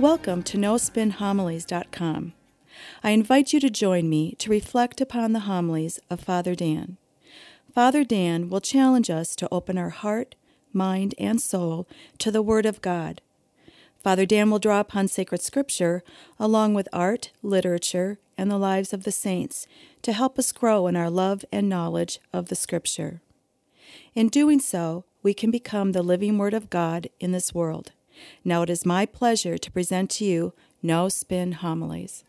Welcome to NoSpinHomilies.com. I invite you to join me to reflect upon the homilies of Father Dan. Father Dan will challenge us to open our heart, mind, and soul to the Word of God. Father Dan will draw upon sacred scripture along with art, literature, and the lives of the saints to help us grow in our love and knowledge of the scripture. In doing so, we can become the living Word of God in this world. Now it is my pleasure to present to you No Spin Homilies.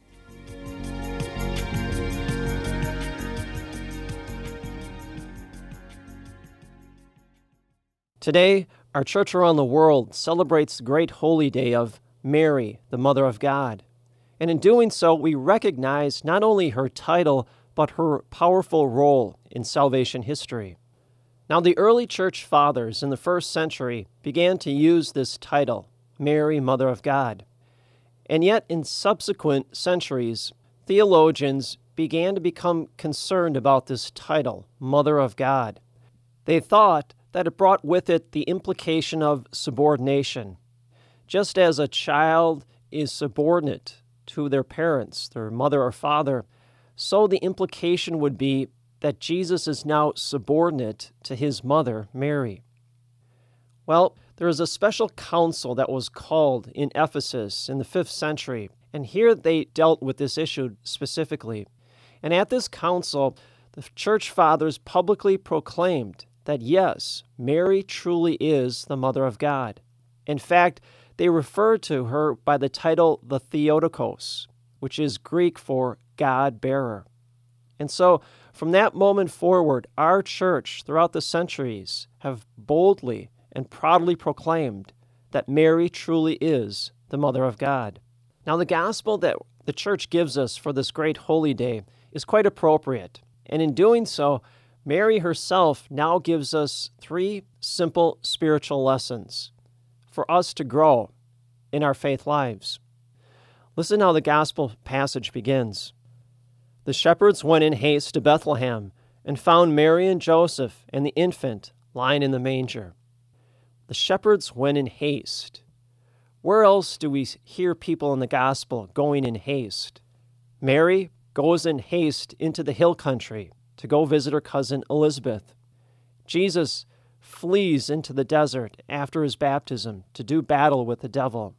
Today, our church around the world celebrates the great holy day of Mary, the Mother of God. And in doing so, we recognize not only her title, but her powerful role in salvation history. Now, the early church fathers in the first century began to use this title, Mary, Mother of God. And yet, in subsequent centuries, theologians began to become concerned about this title, Mother of God. They thought that it brought with it the implication of subordination. Just as a child is subordinate to their parents, their mother or father, so the implication would be that Jesus is now subordinate to his mother, Mary. Well, there is a special council that was called in Ephesus in the 5th century, and here they dealt with this issue specifically. And at this council, the church fathers publicly proclaimed that yes, Mary truly is the Mother of God. In fact, they referred to her by the title the Theotokos, which is Greek for God-bearer. And so, from that moment forward, our church throughout the centuries have boldly and proudly proclaimed that Mary truly is the Mother of God. Now, the gospel that the church gives us for this great holy day is quite appropriate. And in doing so, Mary herself now gives us 3 simple spiritual lessons for us to grow in our faith lives. Listen how the gospel passage begins. The shepherds went in haste to Bethlehem and found Mary and Joseph and the infant lying in the manger. The shepherds went in haste. Where else do we hear people in the gospel going in haste? Mary goes in haste into the hill country to go visit her cousin Elizabeth. Jesus flees into the desert after his baptism to do battle with the devil.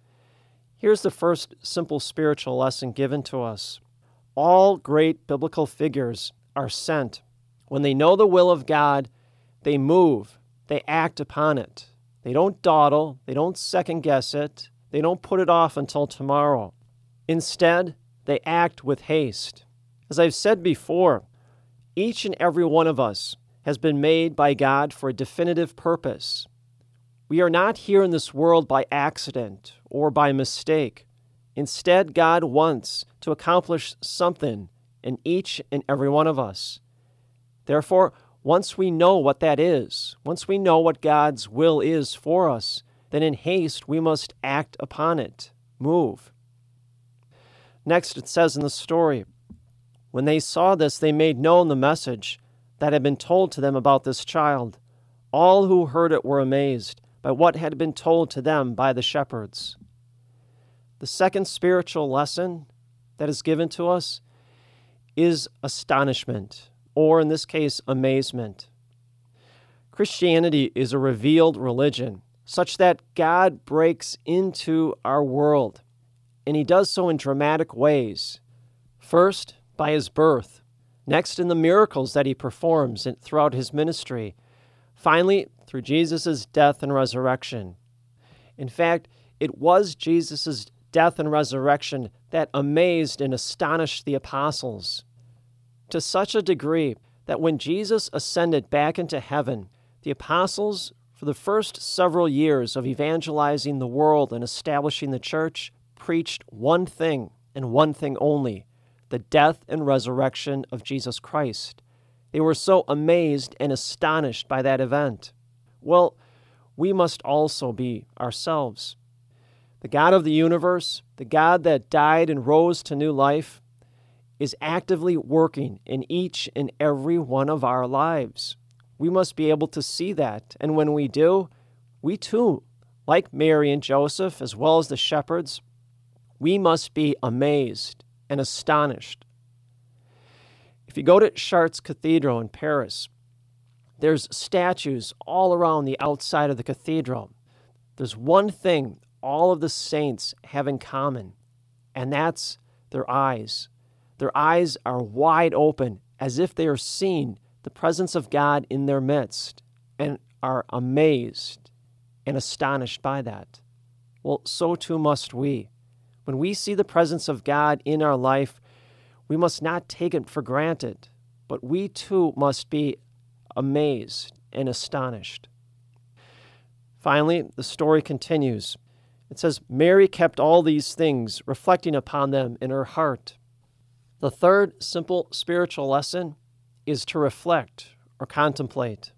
Here's the first simple spiritual lesson given to us. All great biblical figures are sent. When they know the will of God, they move, they act upon it. They don't dawdle, they don't second-guess it, they don't put it off until tomorrow. Instead, they act with haste. As I've said before, each and every one of us has been made by God for a definitive purpose. We are not here in this world by accident or by mistake. Instead, God wants to accomplish something in each and every one of us. Therefore, once we know what that is, once we know what God's will is for us, then in haste we must act upon it, move. Next, it says in the story, when they saw this, they made known the message that had been told to them about this child. All who heard it were amazed by what had been told to them by the shepherds. The second spiritual lesson that is given to us is astonishment, or in this case, amazement. Christianity is a revealed religion, such that God breaks into our world, and he does so in dramatic ways. First, by his birth. Next, in the miracles that he performs throughout his ministry. Finally, through Jesus' death and resurrection. In fact, it was Jesus' death and resurrection that amazed and astonished the apostles to such a degree that when Jesus ascended back into heaven, the apostles, for the first several years of evangelizing the world and establishing the church, preached one thing and one thing only, the death and resurrection of Jesus Christ. They were so amazed and astonished by that event. Well, we must also be ourselves. The God of the universe, the God that died and rose to new life, is actively working in each and every one of our lives. We must be able to see that, and when we do, we too Like Mary and Joseph, as well as the shepherds, we must be amazed and astonished. If you go to Chartres Cathedral in Paris, there's statues all around the outside of the cathedral. There's one thing all of the saints have in common, and that's their eyes. Their eyes are wide open, as if they are seeing the presence of God in their midst, and are amazed and astonished by that. Well, so too must we. When we see the presence of God in our life, we must not take it for granted, but we too must be amazed and astonished. Finally, the story continues. It says, Mary kept all these things, reflecting upon them in her heart. The third simple spiritual lesson is to reflect or contemplate.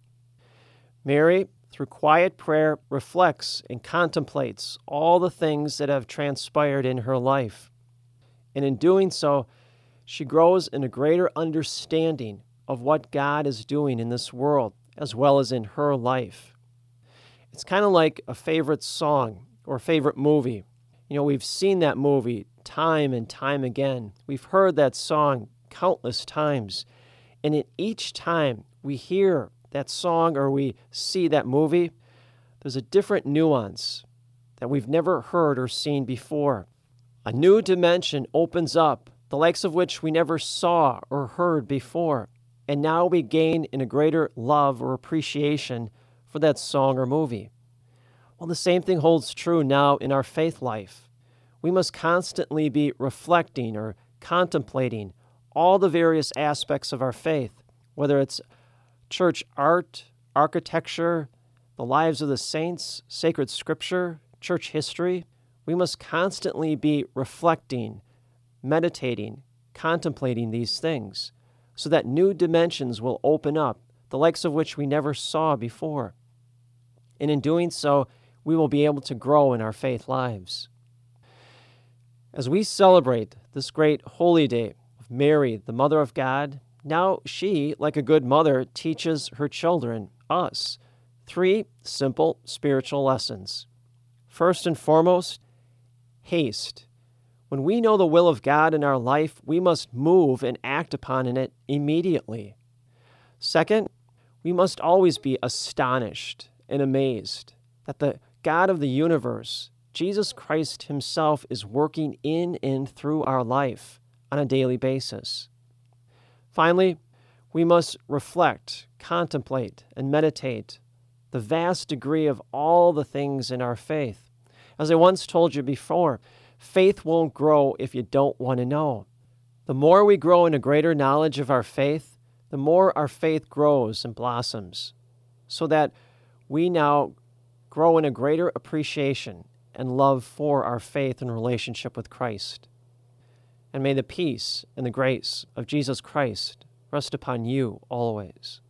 Mary, through quiet prayer, reflects and contemplates all the things that have transpired in her life. And in doing so, she grows in a greater understanding of what God is doing in this world, as well as in her life. It's kind of like a favorite song or favorite movie. You know, we've seen that movie time and time again. We've heard that song countless times. And in each time we hear that song or we see that movie, there's a different nuance that we've never heard or seen before. A new dimension opens up, the likes of which we never saw or heard before. And now we gain in a greater love or appreciation for that song or movie. Well, the same thing holds true now in our faith life. We must constantly be reflecting or contemplating all the various aspects of our faith, whether it's church art, architecture, the lives of the saints, sacred scripture, church history. We must constantly be reflecting, meditating, contemplating these things so that new dimensions will open up, the likes of which we never saw before. And in doing so, we will be able to grow in our faith lives. As we celebrate this great holy day of Mary, the Mother of God, now she, like a good mother, teaches her children, us, 3 simple spiritual lessons. First and foremost, haste. When we know the will of God in our life, we must move and act upon it immediately. Second, we must always be astonished and amazed that the God of the universe, Jesus Christ himself, is working in and through our life on a daily basis. Finally, we must reflect, contemplate, and meditate the vast degree of all the things in our faith. As I once told you before, faith won't grow if you don't want to know. The more we grow in a greater knowledge of our faith, the more our faith grows and blossoms, so that we now grow in a greater appreciation and love for our faith and relationship with Christ. And may the peace and the grace of Jesus Christ rest upon you always.